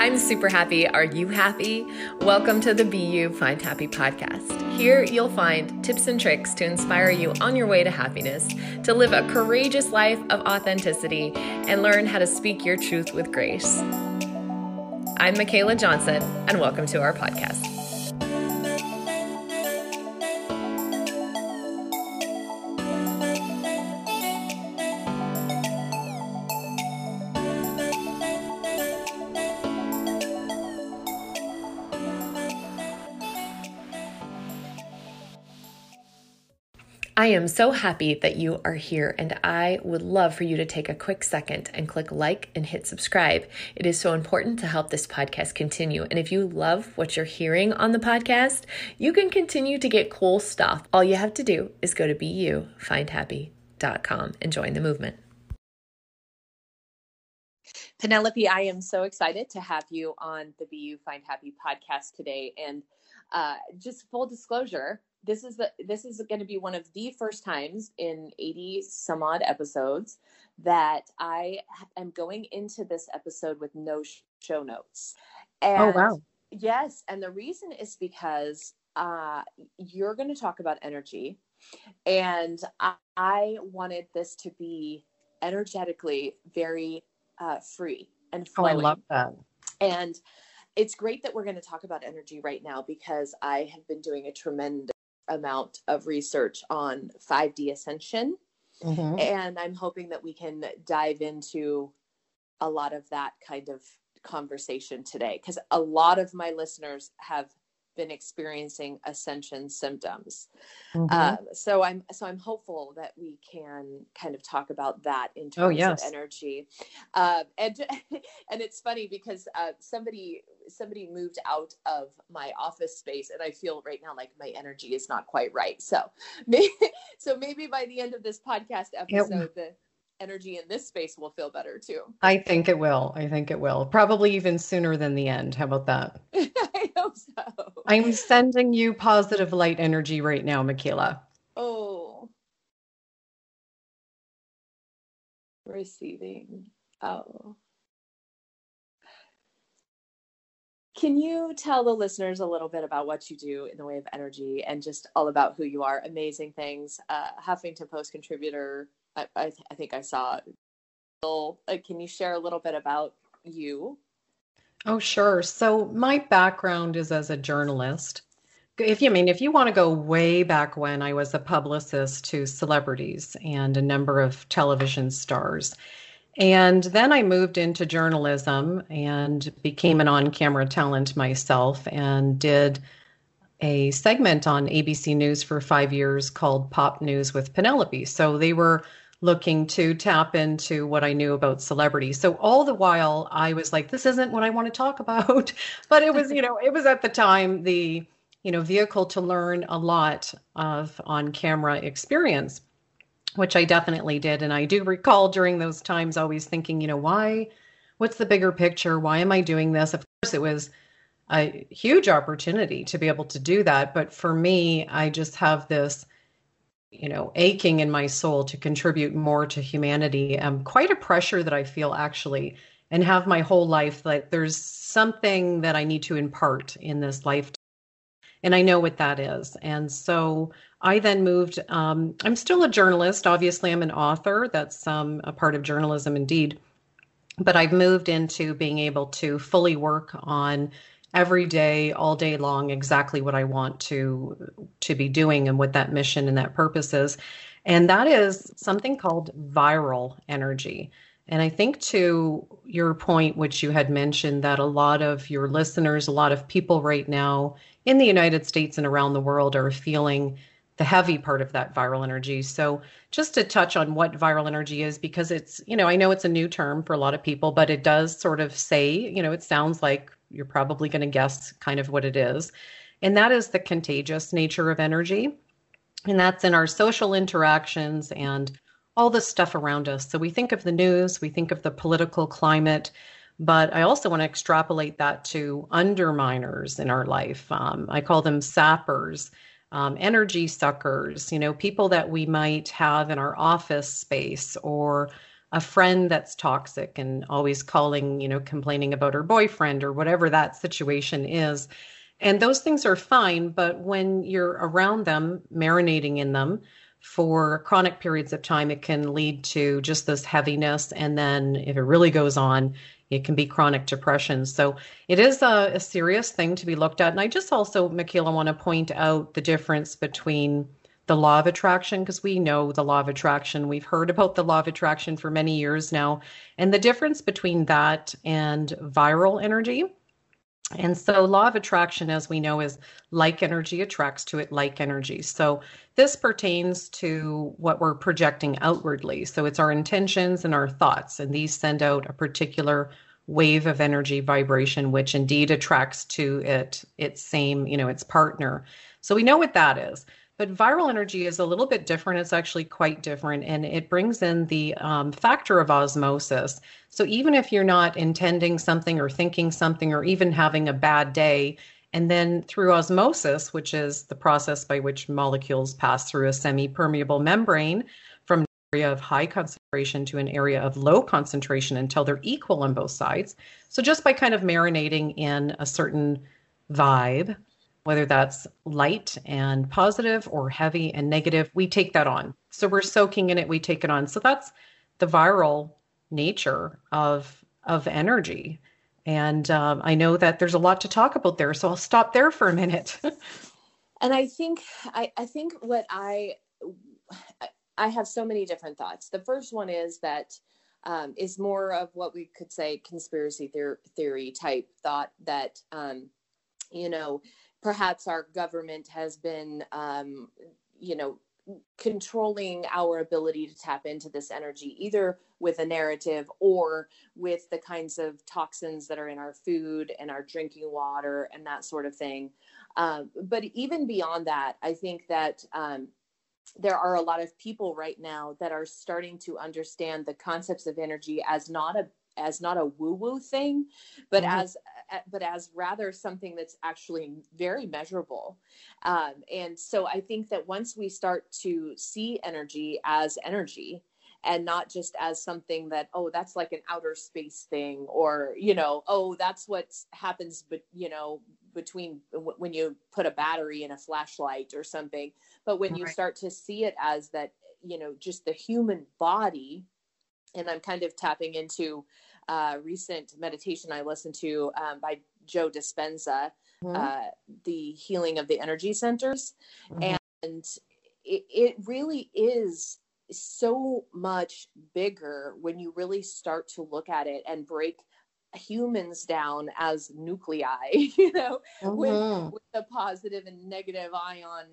I'm super happy. Are you happy? Welcome to the Be You, Find Happy podcast. Here you'll find tips and tricks to inspire you on your way to happiness, to live a courageous life of authenticity, and learn how to speak your truth with grace. I'm Michaela Johnson, and welcome to our podcast. I am so happy that you are here, and I would love for you to take a quick second and click like and hit subscribe. It is so important to help this podcast continue. And if you love what you're hearing on the podcast, you can continue to get cool stuff. All you have to do is go to beyoufindhappy.com and join the movement. Penelope, I am so excited to have you on the Be You Find Happy podcast today. And just full disclosure, this is going to be one of the first times in 80 some odd episodes that I am going into this episode with no show notes. And oh, wow. Yes. And the reason is because you're going to talk about energy. And I wanted this to be energetically very free and flowing. Oh, I love that. And it's great that we're going to talk about energy right now, because I have been doing a tremendous amount of research on 5D ascension. Mm-hmm. And I'm hoping that we can dive into a lot of that kind of conversation today, because a lot of my listeners have been experiencing ascension symptoms. Mm-hmm. So I'm hopeful that we can kind of talk about that in terms of energy. And it's funny because somebody moved out of my office space, and I feel right now like my energy is not quite right. So maybe by the end of this podcast episode, the energy in this space will feel better too. I think it will. Probably even sooner than the end. How about that? I hope so. I'm sending you positive light energy right now, Michaela. Oh. Receiving. Oh. Can you tell the listeners a little bit about what you do in the way of energy and just all about who you are? Amazing things. Huffington Post contributor. I think I saw. Can you share a little bit about you? Oh, sure. So my background is as a journalist. If you want to go way back when, I was a publicist to celebrities and a number of television stars. And then I moved into journalism and became an on-camera talent myself and did a segment on ABC News for 5 years called Pop News with Penelope. So they were looking to tap into what I knew about celebrities. So all the while I was like, this isn't what I want to talk about. But it was, it was at the time the, vehicle to learn a lot of on-camera experience, which I definitely did. And I do recall during those times always thinking, what's the bigger picture? Why am I doing this? Of course, it was a huge opportunity to be able to do that. But for me, I just have this, aching in my soul to contribute more to humanity. Quite a pressure that I feel actually, and have my whole life, like there's something that I need to impart in this life. And I know what that is. And so I then moved, I'm still a journalist. Obviously, I'm an author. That's a part of journalism indeed. But I've moved into being able to fully work on every day, all day long, exactly what I want to be doing and what that mission and that purpose is. And that is something called viral energy. And I think to your point, which you had mentioned, that a lot of your listeners, a lot of people right now in the United States and around the world are feeling the heavy part of that viral energy. So just to touch on what viral energy is, because it's, I know it's a new term for a lot of people, but it does sort of say, it sounds like you're probably going to guess kind of what it is. And that is the contagious nature of energy. And that's in our social interactions and all the stuff around us. So we think of the news, we think of the political climate, but I also want to extrapolate that to underminers in our life. I call them sappers, energy suckers, people that we might have in our office space or a friend that's toxic and always calling, complaining about her boyfriend or whatever that situation is. And those things are fine, but when you're around them, marinating in them for chronic periods of time, it can lead to just this heaviness. And then if it really goes on, it can be chronic depression. So it is a serious thing to be looked at. And I just also, Michaela, want to point out the difference between the law of attraction, because we know the law of attraction. We've heard about the law of attraction for many years now. And the difference between that and viral energy. And so law of attraction, as we know, is like energy attracts to it like energy. So this pertains to what we're projecting outwardly. So it's our intentions and our thoughts, and these send out a particular wave of energy vibration, which indeed attracts to its same, its partner. So we know what that is. But viral energy is a little bit different. It's actually quite different, and it brings in the factor of osmosis. So even if you're not intending something or thinking something or even having a bad day, and then through osmosis, which is the process by which molecules pass through a semi-permeable membrane from an area of high concentration to an area of low concentration until they're equal on both sides. So just by kind of marinating in a certain vibe, whether that's light and positive or heavy and negative, we take that on. So we're soaking in it, we take it on. So that's the viral nature of energy. And I know that there's a lot to talk about there, so I'll stop there for a minute. And I think what I have so many different thoughts. The first one is that is more of what we could say conspiracy theory type thought that, perhaps our government has been, controlling our ability to tap into this energy, either with a narrative or with the kinds of toxins that are in our food and our drinking water and that sort of thing. But even beyond that, I think that there are a lot of people right now that are starting to understand the concepts of energy as not a woo-woo thing, but as rather something that's actually very measurable. And so I think that once we start to see energy as energy and not just as something that, oh, that's like an outer space thing, or, oh, that's what happens, but, between when you put a battery in a flashlight or something, but when you start to see it as that, just the human body. And I'm kind of tapping into recent meditation I listened to by Joe Dispenza, the healing of the energy centers. And it really is so much bigger when you really start to look at it and break humans down as nuclei, with the positive and negative ion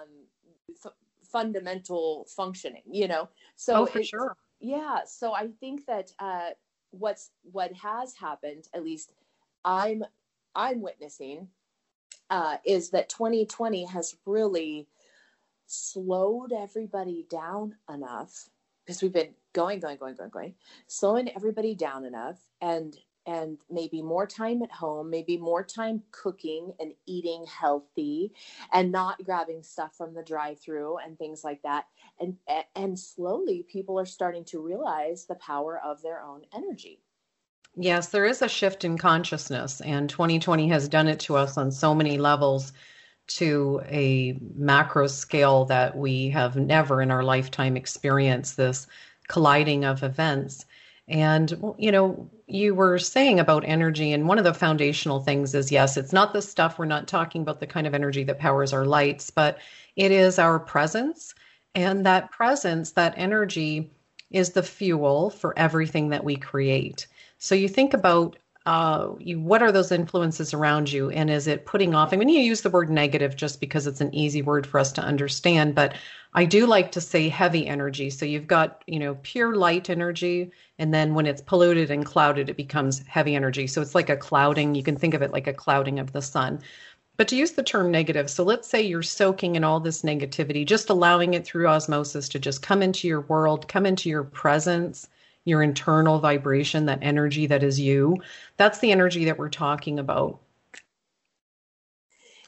fundamental functioning, So for sure. Yeah. So I think that what has happened, at least I'm witnessing, is that 2020 has really slowed everybody down enough, because we've been going, slowing everybody down enough, and maybe more time at home, maybe more time cooking and eating healthy and not grabbing stuff from the drive-through and things like that. And slowly people are starting to realize the power of their own energy. Yes, there is a shift in consciousness, and 2020 has done it to us on so many levels, to a macro scale that we have never in our lifetime experienced, this colliding of events. And, you were saying about energy, and one of the foundational things is, yes, it's not the stuff, we're not talking about the kind of energy that powers our lights, but it is our presence. And that presence, that energy, is the fuel for everything that we create. So you think about what are those influences around you, and is it putting off? I mean, you use the word negative just because it's an easy word for us to understand, but I do like to say heavy energy. So you've got, pure light energy, and then when it's polluted and clouded, it becomes heavy energy. So it's like a clouding. You can think of it like a clouding of the sun. But to use the term negative, so let's say you're soaking in all this negativity, just allowing it through osmosis to just come into your world, come into your presence, your internal vibration, that energy that is you. That's the energy that we're talking about.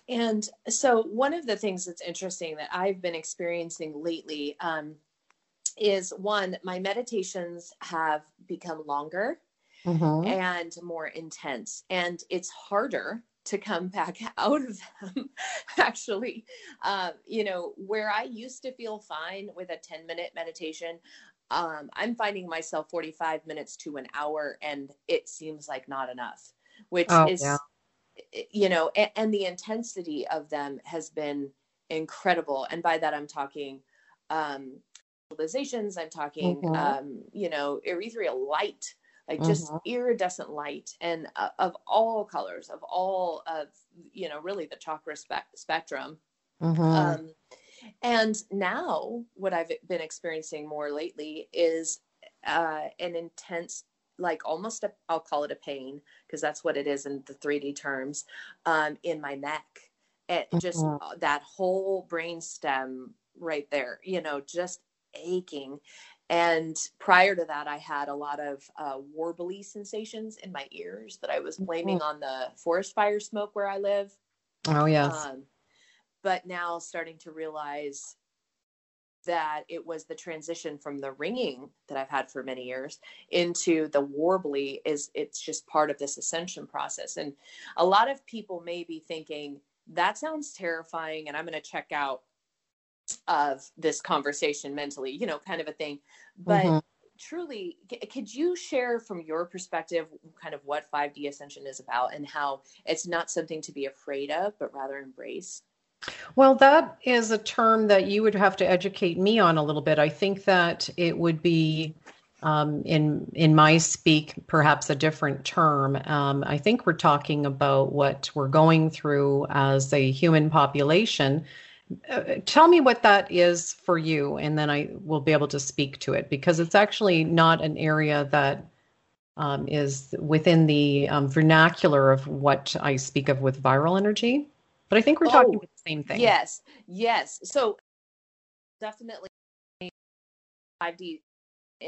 And so one of the things that's interesting that I've been experiencing lately is one, my meditations have become longer and more intense, and it's harder to come back out of them. Actually, where I used to feel fine with a 10-minute meditation, I'm finding myself 45 minutes to an hour, and it seems like not enough, which is, and the intensity of them has been incredible. And by that, I'm talking, visualizations, I'm talking, ethereal light, like just iridescent light, and of all colors, of all of, really the chakra spectrum. And now what I've been experiencing more lately is an intense, like almost I'll call it a pain, because that's what it is in the 3D terms, in my neck. It just, that whole brain stem right there, just aching. And prior to that, I had a lot of warbly sensations in my ears that I was blaming on the forest fire smoke where I live. Oh, yes. But now starting to realize that it was the transition from the ringing that I've had for many years into the warbly. It's just part of this ascension process. And a lot of people may be thinking, that sounds terrifying, and I'm going to check out of this conversation mentally, kind of a thing. But truly, could you share from your perspective kind of what 5D ascension is about, and how it's not something to be afraid of, but rather embrace? Well, that is a term that you would have to educate me on a little bit. I think that it would be, in my speak, perhaps a different term. I think we're talking about what we're going through as a human population. Tell me what that is for you, and then I will be able to speak to it, because it's actually not an area that is within the vernacular of what I speak of with viral energy. But I think we're talking about the same thing. Yes. So definitely 5D. Can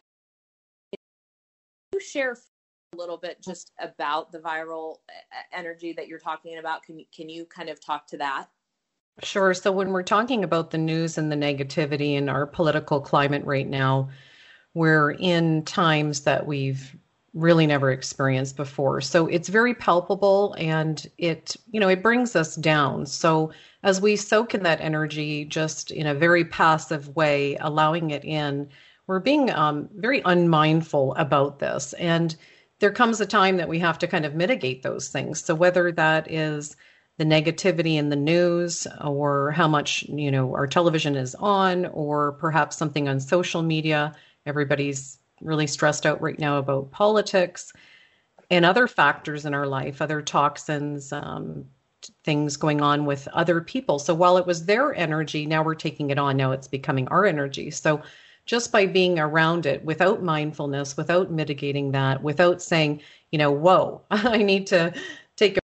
you share a little bit just about the viral energy that you're talking about? Can you kind of talk to that? Sure. So when we're talking about the news and the negativity in our political climate right now, we're in times that we've really never experienced before. So it's very palpable, and it brings us down. So as we soak in that energy just in a very passive way, allowing it in, we're being very unmindful about this. And there comes a time that we have to kind of mitigate those things. So whether that is the negativity in the news, or how much, our television is on, or perhaps something on social media, everybody's really stressed out right now about politics and other factors in our life, other toxins, things going on with other people. So while it was their energy, now we're taking it on. Now it's becoming our energy. So just by being around it without mindfulness, without mitigating that, without saying, whoa, I need to take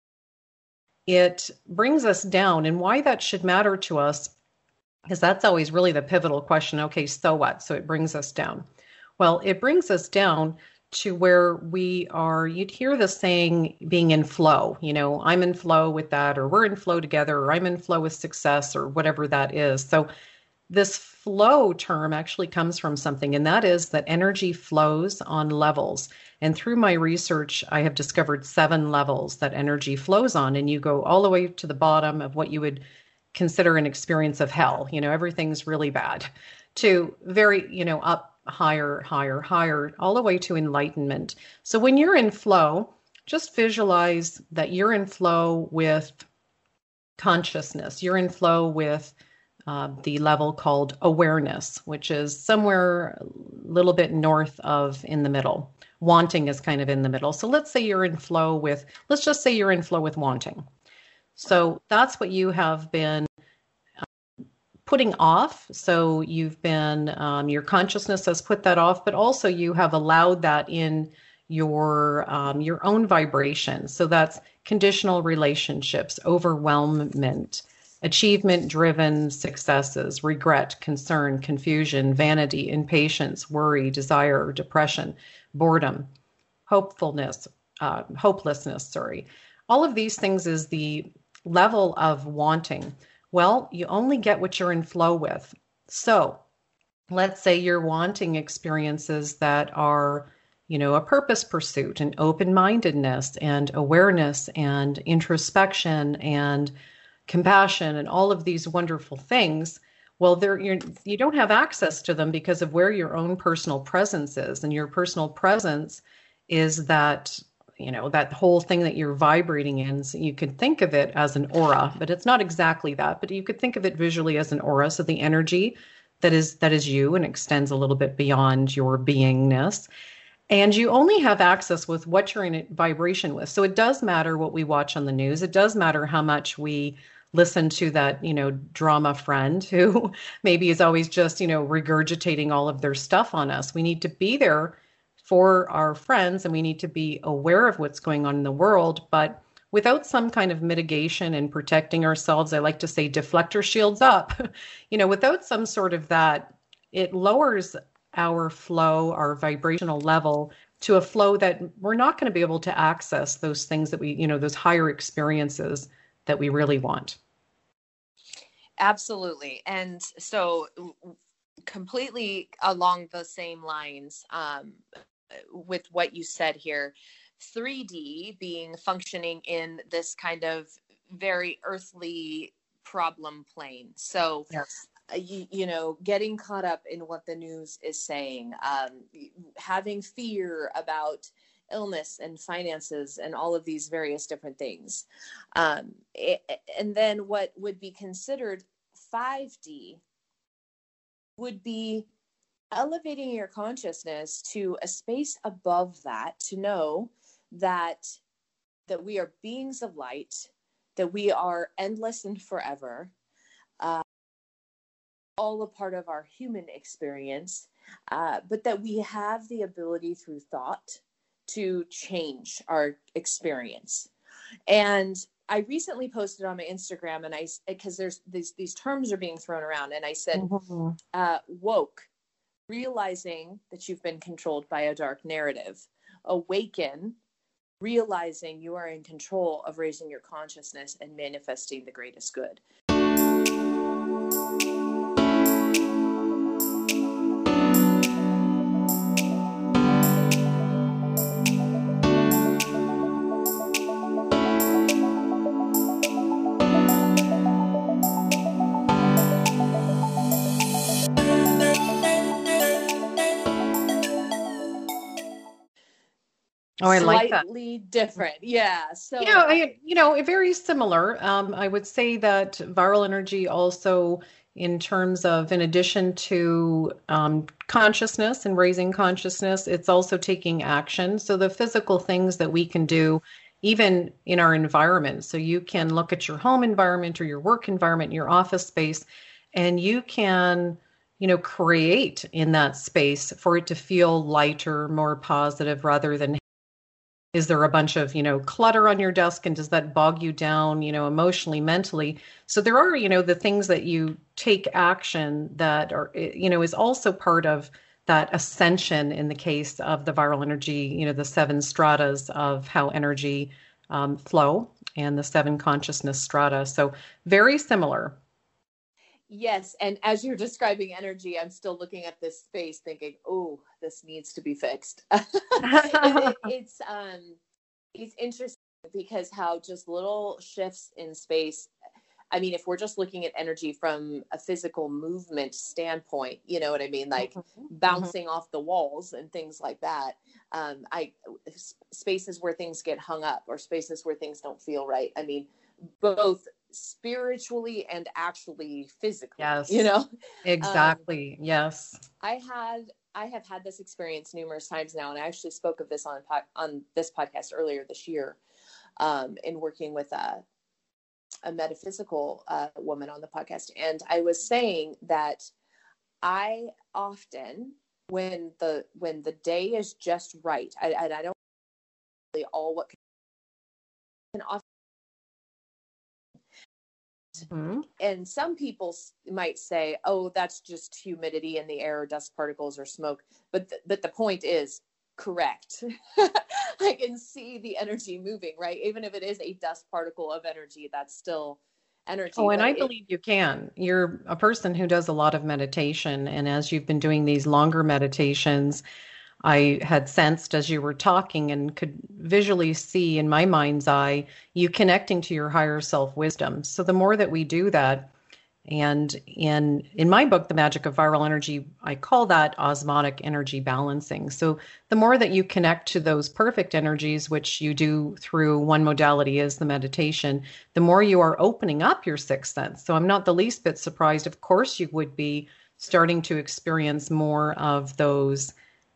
it brings us down. And why that should matter to us, because that's always really the pivotal question. Okay, so what? So it brings us down. Well, it brings us down to where we are, you'd hear the saying, being in flow. I'm in flow with that, or we're in flow together, or I'm in flow with success, or whatever that is. So this flow term actually comes from something, and that is that energy flows on levels. And through my research, I have discovered 7 levels that energy flows on, and you go all the way to the bottom of what you would consider an experience of hell. Everything's really bad, to very, up, higher, higher, higher, all the way to enlightenment. So when you're in flow, just visualize that you're in flow with consciousness. You're in flow with the level called awareness, which is somewhere a little bit north of in the middle. Wanting is kind of in the middle. So let's just say you're in flow with wanting. So that's what you have been putting off. So you've been, your consciousness has put that off, but also you have allowed that in your own vibration. So that's conditional relationships, overwhelmment, achievement-driven successes, regret, concern, confusion, vanity, impatience, worry, desire, depression, boredom, hopelessness. All of these things is the level of wanting. Well, you only get what you're in flow with. So let's say you're wanting experiences that are, a purpose pursuit and open-mindedness and awareness and introspection and compassion and all of these wonderful things. Well, you don't have access to them because of where your own personal presence is. And your personal presence is that whole thing that you're vibrating in. So you could think of it as an aura, but it's not exactly that. But you could think of it visually as an aura. So the energy that is you and extends a little bit beyond your beingness. And you only have access with what you're in vibration with. So it does matter what we watch on the news. It does matter how much we listen to that, drama friend who maybe is always just, regurgitating all of their stuff on us. We need to be there for our friends and we need to be aware of what's going on in the world. But without some kind of mitigation and protecting ourselves, I like to say deflector shields up, without some sort of that, it lowers our flow, our vibrational level to a flow that we're not going to be able to access those things that we, those higher experiences that we really want. Absolutely. And so completely along the same lines with what you said here, 3D being functioning in this kind of very earthly problem plane. So, yes. Getting caught up in what the news is saying, having fear about illness and finances and all of these various different things. And then what would be considered 5D would be elevating your consciousness to a space above that, to know that we are beings of light, that we are endless and forever, all a part of our human experience, but that we have the ability through thought to change our experience. And I recently posted on my Instagram, and because there's these terms are being thrown around, and I said, woke, realizing that you've been controlled by a dark narrative. Awaken, realizing you are in control of raising your consciousness and manifesting the greatest good. Oh, I like that. Slightly different. Yeah. So, very similar. I would say that viral energy also, in terms of, in addition to consciousness and raising consciousness, it's also taking action. So the physical things that we can do, even in our environment. So you can look at your home environment or your work environment, your office space, and you can create in that space for it to feel lighter, more positive, rather than is there a bunch of, clutter on your desk, and does that bog you down, emotionally, mentally? So there are, the things that you take action that are, is also part of that ascension in the case of the viral energy, the 7 stratas of how energy flow and the 7 consciousness strata. So very similar. Yes. And as you're describing energy, I'm still looking at this space thinking, oh, this needs to be fixed. It's interesting because how just little shifts in space. I mean, if we're just looking at energy from a physical movement standpoint, you know what I mean? Like bouncing off the walls and things like that. Spaces where things get hung up or spaces where things don't feel right. I mean, both spiritually and actually physically. Yes. Exactly. Yes. I have had this experience numerous times now, and I actually spoke of this on this podcast earlier this year, in working with a metaphysical woman on the podcast, and I was saying that I often, when the day is just right, I don't really all what can often. And some people might say, oh, that's just humidity in the air, dust particles or smoke. But the point is correct. I can see the energy moving, right? Even if it is a dust particle of energy, that's still energy. Oh, and I believe you can. You're a person who does a lot of meditation. And as you've been doing these longer meditations, I had sensed as you were talking and could visually see in my mind's eye you connecting to your higher self wisdom. So the more that we do that, and in my book, The Magic of Viral Energy, I call that osmotic energy balancing. So the more that you connect to those perfect energies, which you do through one modality is the meditation, the more you are opening up your sixth sense. So I'm not the least bit surprised. Of course, you would be starting to experience more of those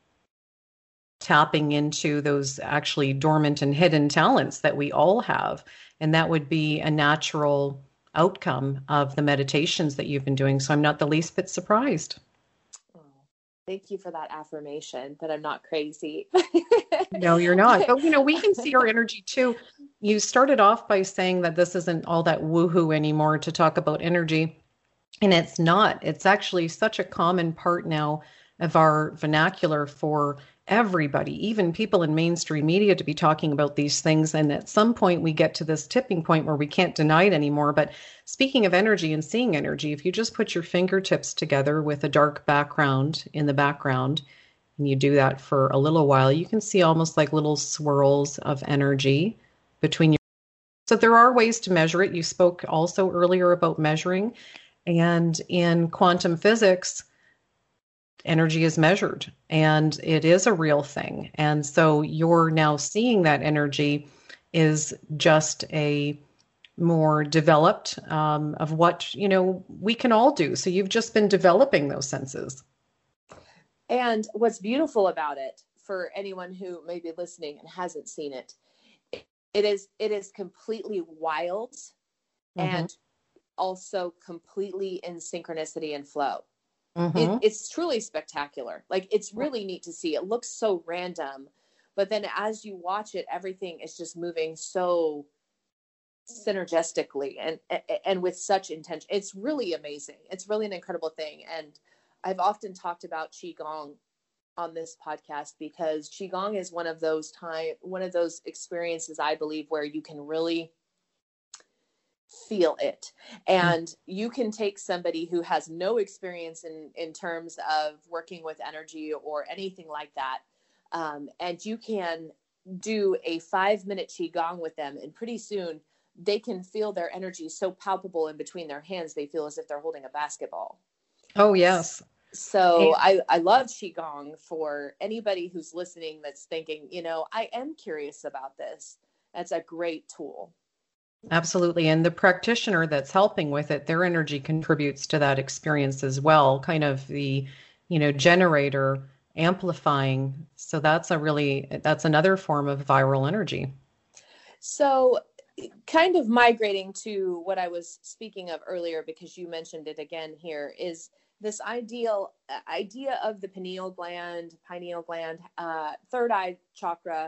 tapping into those actually dormant and hidden talents that we all have. And that would be a natural outcome of the meditations that you've been doing. So I'm not the least bit surprised. Oh, thank you for that affirmation that I'm not crazy. No, you're not. But, we can see our energy too. You started off by saying that this isn't all that woohoo anymore to talk about energy. And it's not. It's actually such a common part now of our vernacular for everybody, even people in mainstream media, to be talking about these things. And at some point, we get to this tipping point where we can't deny it anymore. But speaking of energy and seeing energy, if you just put your fingertips together with a dark background in the background, and you do that for a little while, you can see almost like little swirls of energy between your. So there are ways to measure it. You spoke also earlier about measuring. And in quantum physics, energy is measured and it is a real thing. And so you're now seeing that energy is just a more developed of what, we can all do. So you've just been developing those senses. And what's beautiful about it, for anyone who may be listening and hasn't seen it, it is completely wild and also completely in synchronicity and flow. It's truly spectacular. Like, it's really neat to see. It looks so random, but then as you watch it, everything is just moving so synergistically and with such intention. It's really amazing. It's really an incredible thing. And I've often talked about Qigong on this podcast because Qigong is one of those experiences, I believe, where you can really feel it. And you can take somebody who has no experience in terms of working with energy or anything like that, and you can do a 5-minute Qigong with them, and pretty soon they can feel their energy so palpable in between their hands, they feel as if they're holding a basketball. Oh, yes. So I love Qigong for anybody who's listening that's thinking, I am curious about this. That's a great tool. Absolutely. And the practitioner that's helping with it, their energy contributes to that experience as well, kind of the, generator amplifying. So that's another form of viral energy. So kind of migrating to what I was speaking of earlier, because you mentioned it again here, is this idea of the pineal gland, third eye chakra,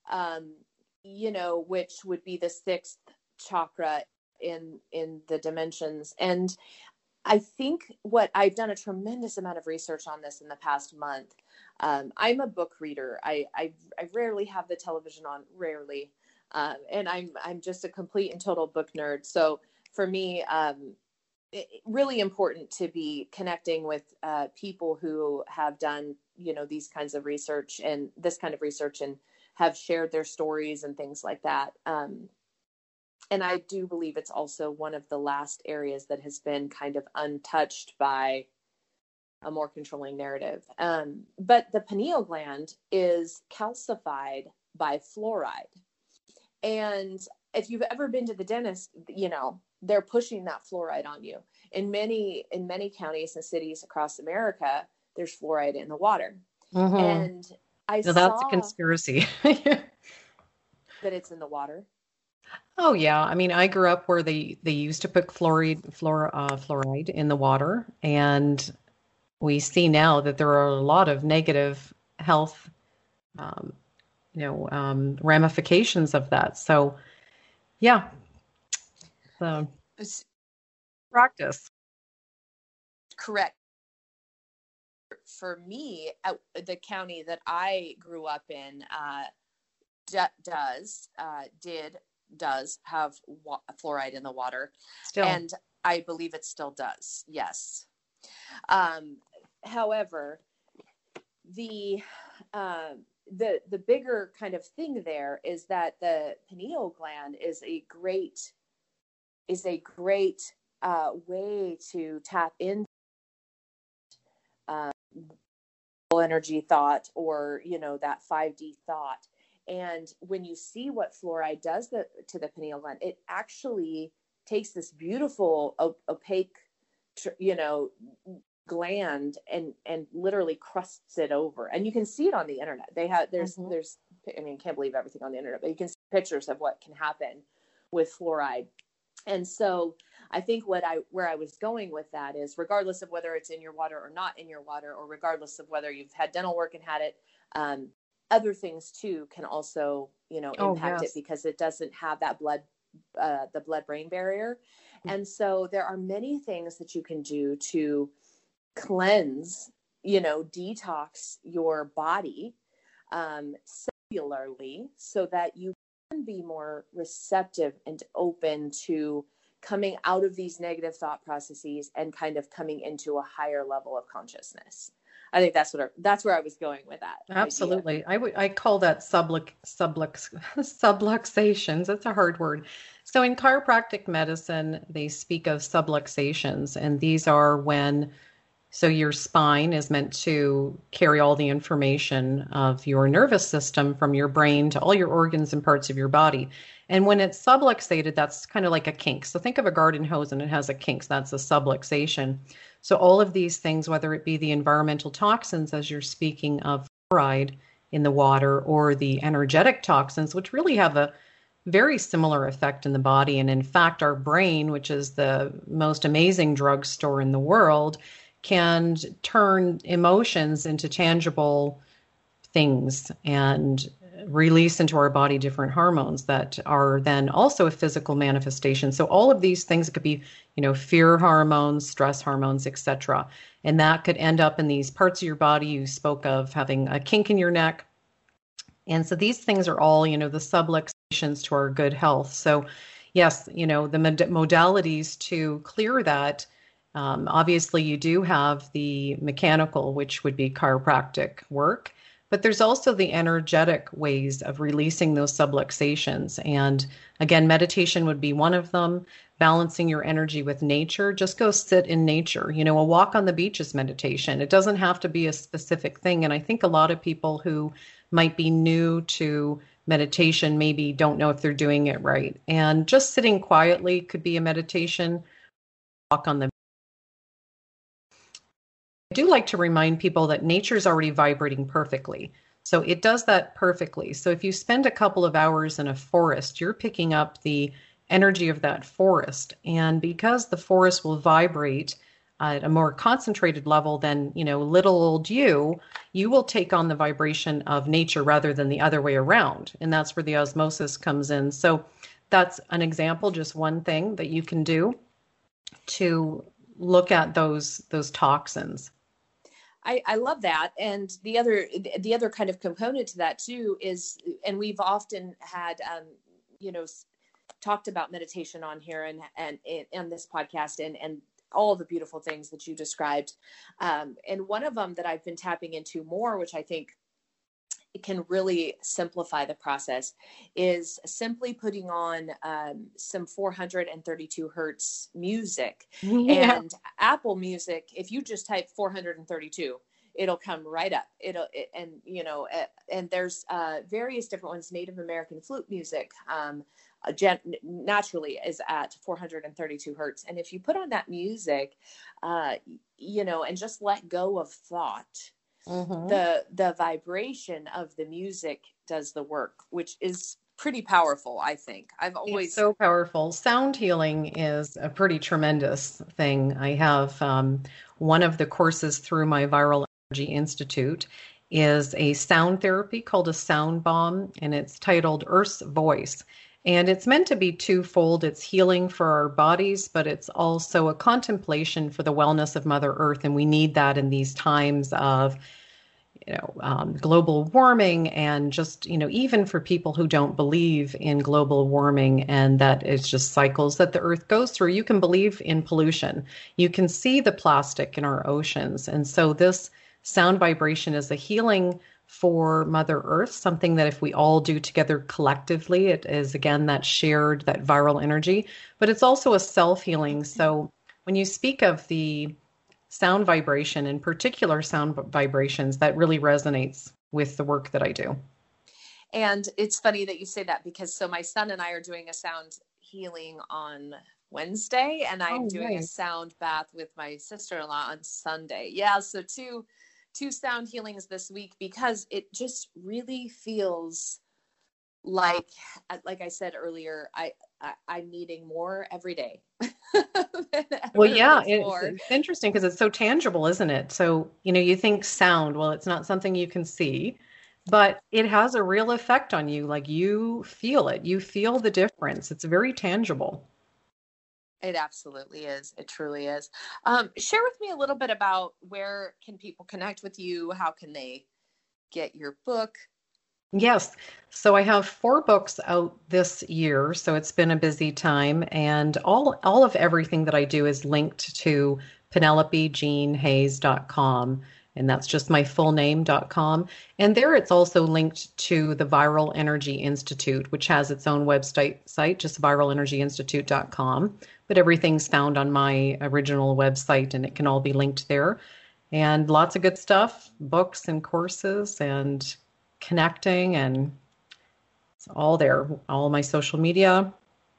which would be the sixth chakra in the dimensions. And I think what I've done a tremendous amount of research on this in the past month. I'm a book reader. I rarely have the television on, rarely. And I'm just a complete and total book nerd. So for me, really important to be connecting with people who have done, these kinds of research and this kind of research and have shared their stories and things like that. And I do believe it's also one of the last areas that has been kind of untouched by a more controlling narrative. But the pineal gland is calcified by fluoride. And if you've ever been to the dentist, they're pushing that fluoride on you. In many counties and cities across America, there's fluoride in the water. And that's a conspiracy. That it's in the water. Oh yeah, I mean, I grew up where they used to put fluoride in the water, and we see now that there are a lot of negative health, ramifications of that. So, yeah, so practice. Correct. For me, the county that I grew up in did does have fluoride in the water. Still. And I believe it still does. Yes. However, the bigger kind of thing there is that the pineal gland is a great way to tap into energy thought, or, that 5D thought. And when you see what fluoride does to the pineal gland, it actually takes this beautiful opaque, gland and literally crusts it over. And you can see it on the internet. There's, can't believe everything on the internet, but you can see pictures of what can happen with fluoride. And so I think where I was going with that is, regardless of whether it's in your water or not in your water, or regardless of whether you've had dental work and had it, other things too can also, impact it, because it doesn't have that the blood-brain barrier. And so there are many things that you can do to cleanse, detox your body cellularly, so that you can be more receptive and open to coming out of these negative thought processes and kind of coming into a higher level of consciousness. I think that's where I was going with that. Absolutely. I call that subluxations. That's a hard word. So in chiropractic medicine, they speak of subluxations, and these are so your spine is meant to carry all the information of your nervous system from your brain to all your organs and parts of your body. And when it's subluxated, that's kind of like a kink. So think of a garden hose and it has a kink. So that's a subluxation. So all of these things, whether it be the environmental toxins, as you're speaking of fluoride in the water, or the energetic toxins, which really have a very similar effect in the body. And in fact, our brain, which is the most amazing drugstore in the world, can turn emotions into tangible things and release into our body different hormones that are then also a physical manifestation. So all of these things, it could be, fear hormones, stress hormones, etc. And that could end up in these parts of your body. You spoke of having a kink in your neck. And so these things are all, the subluxations to our good health. So yes, the modalities to clear that. Obviously, you do have the mechanical, which would be chiropractic work, but there's also the energetic ways of releasing those subluxations. And again, meditation would be one of them. Balancing your energy with nature. Just go sit in nature. A walk on the beach is meditation. It doesn't have to be a specific thing. And I think a lot of people who might be new to meditation maybe don't know if they're doing it right. And just sitting quietly could be a meditation. Walk on the I do like to remind people that nature is already vibrating perfectly. So it does that perfectly. So if you spend a couple of hours in a forest, you're picking up the energy of that forest. And because the forest will vibrate at a more concentrated level than, little old you will take on the vibration of nature rather than the other way around. And that's where the osmosis comes in. So that's an example, just one thing that you can do to look at those toxins. I love that. And the other kind of component to that too is, and we've often had, talked about meditation on here and this podcast and all the beautiful things that you described. And one of them that I've been tapping into more, which I think it can really simplify the process, is simply putting on some 432 hertz music. Yeah. And Apple Music, if you just type 432, it'll come right up. And there's various different ones. Native American flute music naturally is at 432 hertz. And if you put on that music, and just let go of thought, mm-hmm. the vibration of the music does the work, which is pretty powerful, I think. It's so powerful. Sound healing is a pretty tremendous thing. I have one of the courses through my Viral Energy Institute is a sound therapy called a sound bomb, and it's titled Earth's Voice. And it's meant to be twofold. It's healing for our bodies, but it's also a contemplation for the wellness of Mother Earth. And we need that in these times of global warming, and just, even for people who don't believe in global warming and that it's just cycles that the earth goes through, you can believe in pollution. You can see the plastic in our oceans. And so this sound vibration is a healing for Mother Earth, something that if we all do together collectively, it is, again, that shared, that viral energy, but it's also a self-healing. So when you speak of the sound vibration, in particular sound vibrations, that really resonates with the work that I do. And it's funny that you say that, because so my son and I are doing a sound healing on Wednesday, and I'm doing a sound bath with my sister-in-law on Sunday. Yeah, so two sound healings this week, because it just really feels like I said earlier, I'm needing more every day. Well, yeah, it's interesting because it's so tangible, isn't it? So, you think sound, well, it's not something you can see, but it has a real effect on you. Like, you feel it, you feel the difference. It's very tangible. It absolutely is. It truly is. Share with me a little bit about where can people connect with you? How can they get your book? Yes. So I have 4 books out this year. So it's been a busy time, and all of everything that I do is linked to PenelopeJeanHayes.com. And that's just my full name.com. And there it's also linked to the Viral Energy Institute, which has its own website, just viralenergyinstitute.com. But everything's found on my original website, and it can all be linked there. And lots of good stuff, books and courses and connecting, and it's all there, all my social media.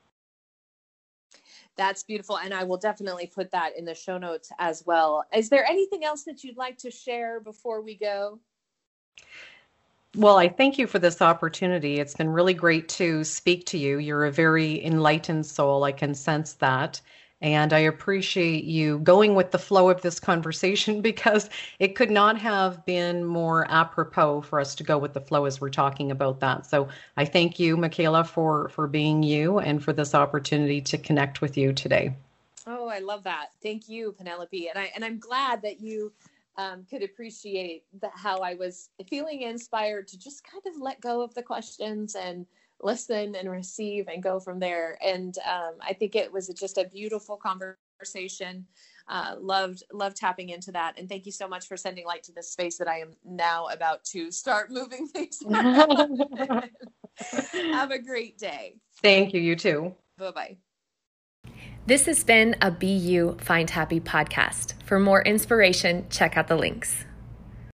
That's beautiful. And I will definitely put that in the show notes as well. Is there anything else that you'd like to share before we go? Well, I thank you for this opportunity. It's been really great to speak to you. You're a very enlightened soul. I can sense that. And I appreciate you going with the flow of this conversation, because it could not have been more apropos for us to go with the flow as we're talking about that. So I thank you, Michaela, for being you, and for this opportunity to connect with you today. Oh, I love that. Thank you, Penelope. And I'm glad that you could appreciate how I was feeling inspired to just kind of let go of the questions and listen and receive and go from there. And I think it was just a beautiful conversation. Loved tapping into that. And thank you so much for sending light to this space that I am now about to start moving things. Have a great day. Thank you. You too. Bye-bye. This has been a Be You, Find Happy podcast. For more inspiration, check out the links.